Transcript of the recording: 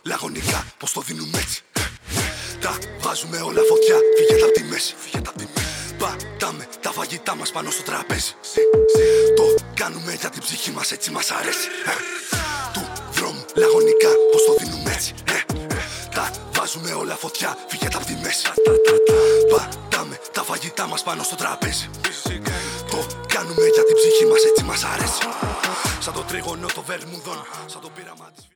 λαγωνικά, πως το δίνουμε έτσι. Τα βάζουμε όλα φωτιά, φύγετε απ' τη μέση. Πατάμε τα φαγητά μας πάνω στο τραπέζι. Το κάνουμε για την ψυχή μας, έτσι μας αρέσει. Του δρόμου λαγωνικά, πως το δίνουμε έτσι. Τα βάζουμε όλα φωτιά, φύγετε απ' τη μέση. Πατάμε τα φαγητά μας πάνω στο τραπέζι. Το κάνουμε για την ψυχή μας, έτσι μας αρέσει. Σαν το τρίγωνο το Βερμουδόν, σαν το πείραμα της